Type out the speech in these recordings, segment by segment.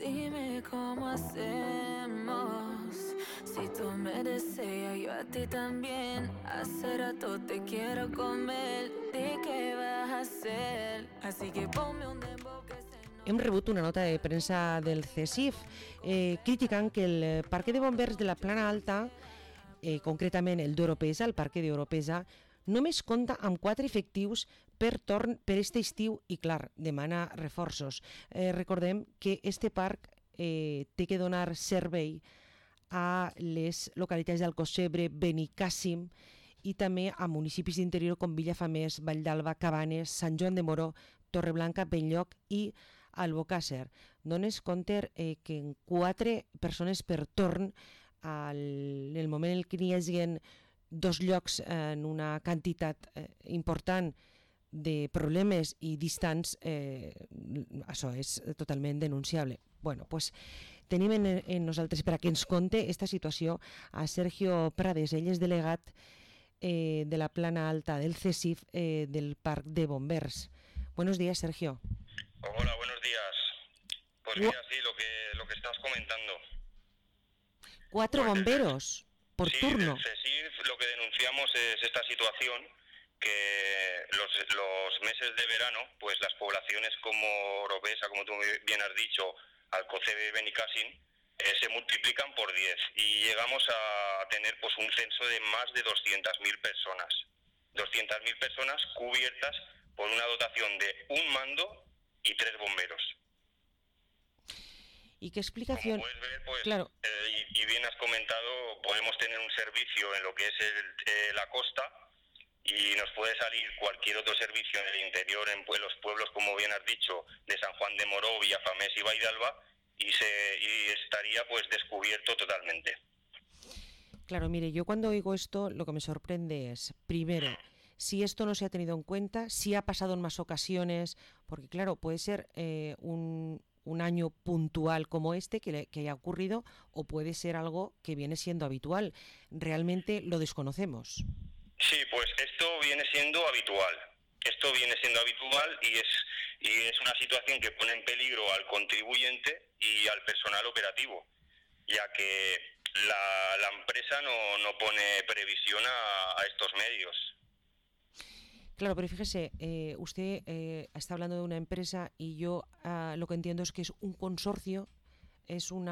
Dime cómo hacemos. Si tú me deseas, yo a ti también. Hace rato te quiero comer. ¿De qué vas a hacer? Así que ponme un dembow que se... Hem rebut una nota de premsa del CSIF criticant que el parque de bombers de la Plana Alta, concretament el d'Oropesa, el parque d'Oropesa, només compta amb 4 efectius per torn per este estiu i, clar, demana reforços. Recordem que este parc té que donar servei a les localitats d'Alcossebre, Benicàssim i també a municipis d'interior com Vilafamés, Valldalba, Cabanes, Sant Joan de Moró, Torreblanca, Benlloc i Albocàsser. Dones compte que en 4 persones per torn, en el moment en què n'hi hagin 2 llocs en una quantitat important de problemes i distants, això és totalment denunciable. Bueno, pues tenim en nosaltres per a que ens conte esta situació a Sergio Prades. Ell és delegat de la Plana Alta del CSIF del Parc de Bombers. Buenos días, Sergio. Hola, buenos días. Pues mira, sí, lo que estás comentando. 4 bomberos por turno. Sí, lo que denunciamos es esta situación, que los meses de verano, pues las poblaciones como Oropesa, como tú bien has dicho, Alcocebe y Benicàssim, se multiplican por 10 y llegamos a tener pues un censo de más de 200.000 personas. 200.000 personas cubiertas por una dotación de un mando y 3 bomberos. ¿Y qué explicación? Como puedes ver, pues, claro. Y bien has comentado, podemos tener un servicio en lo que es la costa y nos puede salir cualquier otro servicio en el interior, en los pueblos, como bien has dicho, de San Juan de Moró, Villafamés y Valldalba, y estaría pues descubierto totalmente. Claro, mire, yo cuando oigo esto, lo que me sorprende es, primero, si esto no se ha tenido en cuenta, si ha pasado en más ocasiones, porque claro, puede ser un año puntual como este que haya ocurrido, o puede ser algo que viene siendo habitual. Realmente lo desconocemos. Sí, pues esto viene siendo habitual. Esto viene siendo habitual y es una situación que pone en peligro al contribuyente y al personal operativo, ya que la empresa no pone previsión a estos medios. Claro, pero fíjese, usted está hablando de una empresa y yo lo que entiendo es que es un consorcio, es un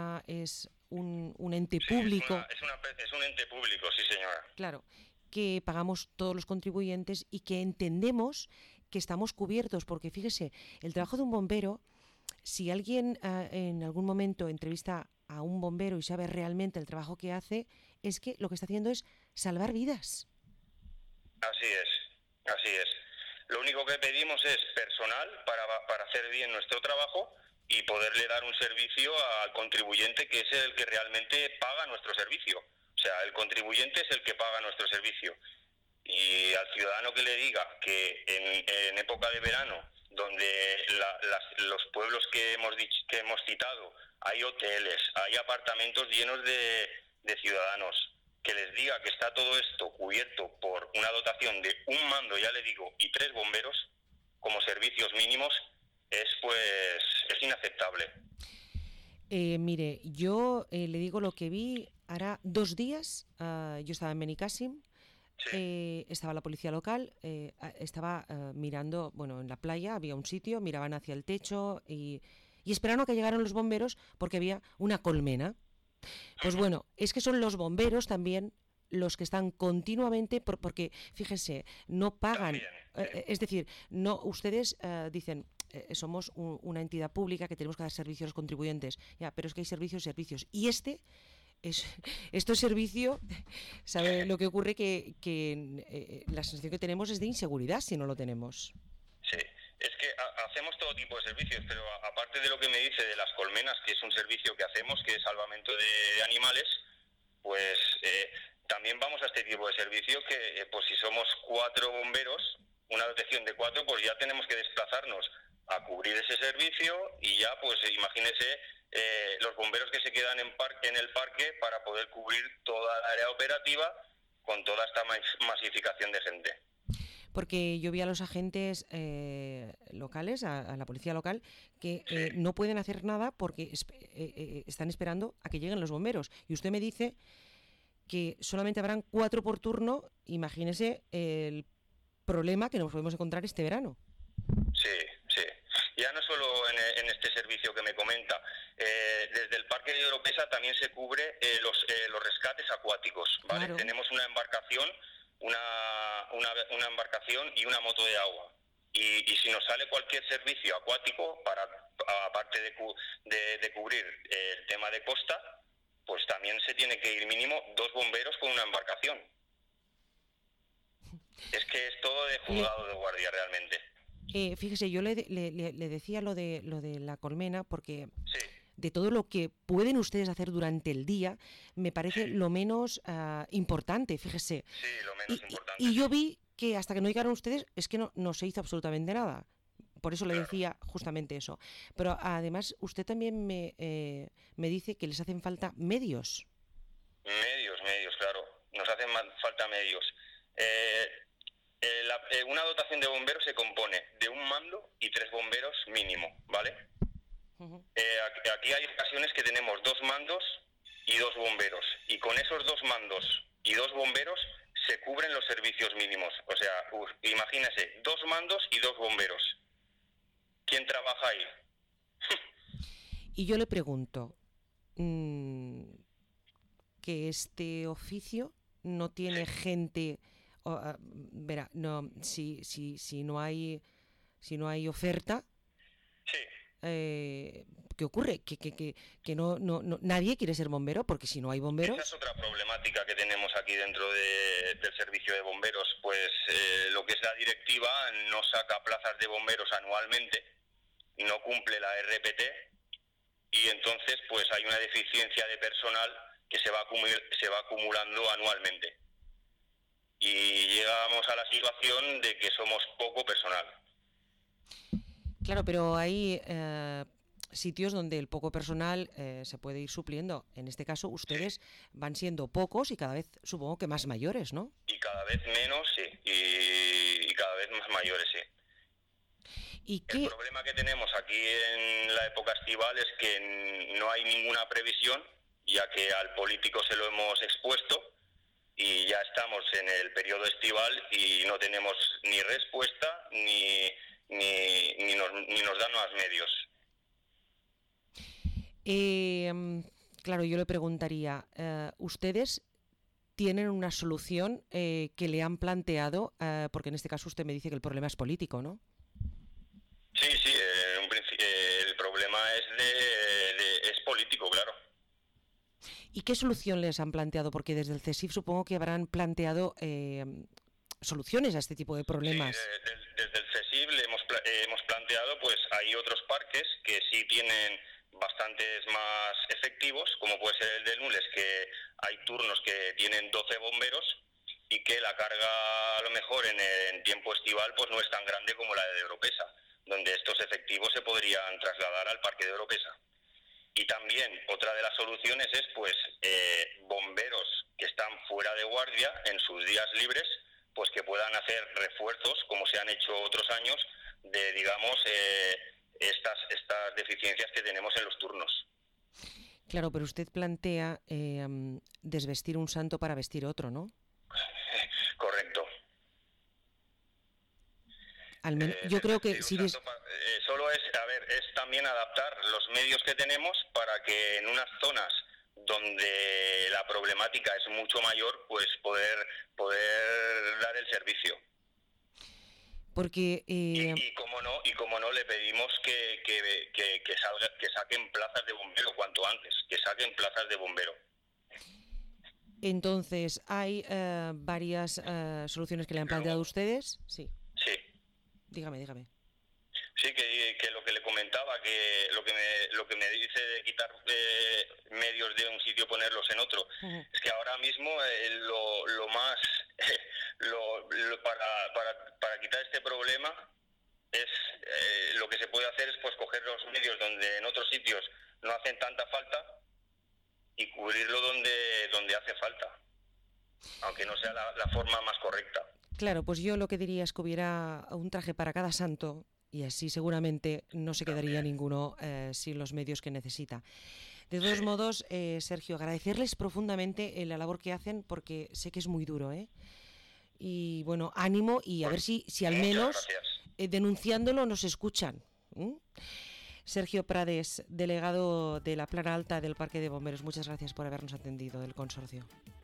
ente público. Es un ente público, sí señora. Claro, que pagamos todos los contribuyentes y que entendemos que estamos cubiertos, porque fíjese, el trabajo de un bombero, si alguien en algún momento entrevista a un bombero y sabe realmente el trabajo que hace, es que lo que está haciendo es salvar vidas. Así es. Lo único que pedimos es personal para hacer bien nuestro trabajo y poderle dar un servicio al contribuyente, que es el que realmente paga nuestro servicio. O sea, el contribuyente es el que paga nuestro servicio. Y al ciudadano que le diga que en época de verano, donde los pueblos que hemos citado, hay hoteles, hay apartamentos llenos de ciudadanos, que les diga que está todo esto cubierto por una dotación de un mando, ya le digo, y 3 bomberos como servicios mínimos, es inaceptable. Mire, yo le digo lo que vi hará 2 días. Yo estaba en Benicàssim, sí. Estaba la policía local, estaba mirando, bueno, en la playa había un sitio, miraban hacia el techo y esperaron a que llegaran los bomberos porque había una colmena. Pues bueno, es que son los bomberos también los que están continuamente, porque fíjese, no pagan, es decir, no ustedes dicen, somos una entidad pública que tenemos que dar servicios a los contribuyentes, ya, pero es que hay servicios, y esto es servicio, ¿sabe lo que ocurre? Que la sensación que tenemos es de inseguridad si no lo tenemos. Sí. Es que hacemos todo tipo de servicios, pero aparte de lo que me dice de las colmenas, que es un servicio que hacemos, que es salvamento de animales, pues también vamos a este tipo de servicio que, pues si somos 4 bomberos, una dotación de 4, pues ya tenemos que desplazarnos a cubrir ese servicio y ya, pues imagínese los bomberos que se quedan en el parque para poder cubrir toda la área operativa con toda esta masificación de gente. Porque yo vi a los agentes, locales, a la policía local, que no pueden hacer nada porque están esperando a que lleguen los bomberos. Y usted me dice que solamente habrán 4 por turno. Imagínese el problema que nos podemos encontrar este verano. Sí. Ya no solo en este servicio que me comenta, desde el Parque de Oropesa también se cubre los rescates acuáticos, ¿vale? Claro. Tenemos una embarcación, una embarcación y una moto de agua. Y si nos sale cualquier servicio acuático, aparte de cubrir el tema de costa, pues también se tiene que ir mínimo 2 bomberos con una embarcación. Es que es todo de juzgado de guardia realmente. Fíjese, yo le decía lo de la colmena porque Sí. de todo lo que pueden ustedes hacer durante el día, me parece lo menos importante, fíjese. Sí, lo menos importante. Y yo vi que hasta que no llegaron ustedes es que no se hizo absolutamente nada. Por eso le decía justamente eso. Pero además usted también me dice que les hacen falta medios. Medios, claro. Nos hacen falta medios. Una dotación de bomberos se compone de un mando y 3 bomberos mínimo, ¿vale? Uh-huh. Aquí hay ocasiones que tenemos 2 mandos y 2 bomberos. Y con esos 2 mandos y 2 bomberos se cubren los servicios mínimos. O sea, imagínese, 2 mandos y 2 bomberos. ¿Quién trabaja ahí? Y yo le pregunto, que este oficio no tiene gente... verá, no, si no hay oferta, Sí. ¿qué ocurre? Que no nadie quiere ser bombero, porque si no hay bomberos... Esa es otra problemática que tenemos aquí dentro del servicio de bomberos. Pues lo que es la directiva no saca plazas de bomberos anualmente, no cumple la RPT, y entonces pues hay una deficiencia de personal que se va acumulando anualmente. Y llegamos a la situación de que somos poco personal. Claro, pero hay sitios donde el poco personal se puede ir supliendo. En este caso, ustedes van siendo pocos y cada vez supongo que más mayores, ¿no? Y cada vez menos, sí. Y cada vez más mayores, sí. El problema que tenemos aquí en la época estival es que no hay ninguna previsión, ya que al político se lo hemos expuesto y ya estamos en el periodo estival y no tenemos ni respuesta ni nos dan más medios. Claro, yo le preguntaría, ¿ustedes tienen una solución que le han planteado? Porque en este caso usted me dice que el problema es político, ¿no? Sí, el problema es político, claro. ¿Y qué solución les han planteado? Porque desde el CESIF supongo que habrán planteado soluciones a este tipo de problemas. Sí, desde el CESIF le hemos planteado, pues hay otros parques que sí tienen bastantes más efectivos, como puede ser el de Nules, que hay turnos que tienen 12 bomberos y que la carga a lo mejor en tiempo estival pues no es tan grande como la de Oropesa, donde estos efectivos se podrían trasladar al parque de Oropesa. Y también otra de las soluciones es pues bomberos que están fuera de guardia en sus días libres, pues que puedan hacer refuerzos, como se han hecho otros años, de digamos estas deficiencias que tenemos en los turnos. Claro, pero usted plantea desvestir un santo para vestir otro, ¿no? Correcto. Yo creo que si solo es también adaptar los medios que tenemos para que en unas zonas donde la problemática es mucho mayor, pues poder dar el servicio. Porque y como no le pedimos que saquen plazas de bombero cuanto antes, que saquen plazas de bombero. Entonces, ¿hay varias soluciones que le han planteado ustedes? Sí. Sí. Dígame. Sí, que lo que le comentaba, que lo que me dice de quitar medios de un sitio ponerlos en otro, uh-huh. Es que ahora mismo lo más para quitar este problema es lo que se puede hacer es pues coger los medios donde en otros sitios no hacen tanta falta y cubrirlo donde hace falta, aunque no sea la forma más correcta. Claro, pues yo lo que diría es que hubiera un traje para cada santo y así seguramente no se quedaría ninguno sin los medios que necesita. De todos modos, Sergio, agradecerles profundamente la labor que hacen, porque sé que es muy duro, y bueno, ánimo, y a ver si al menos denunciándolo nos escuchan. Sergio Prades, delegado de la Plana Alta del Parque de Bomberos, muchas gracias por habernos atendido del consorcio.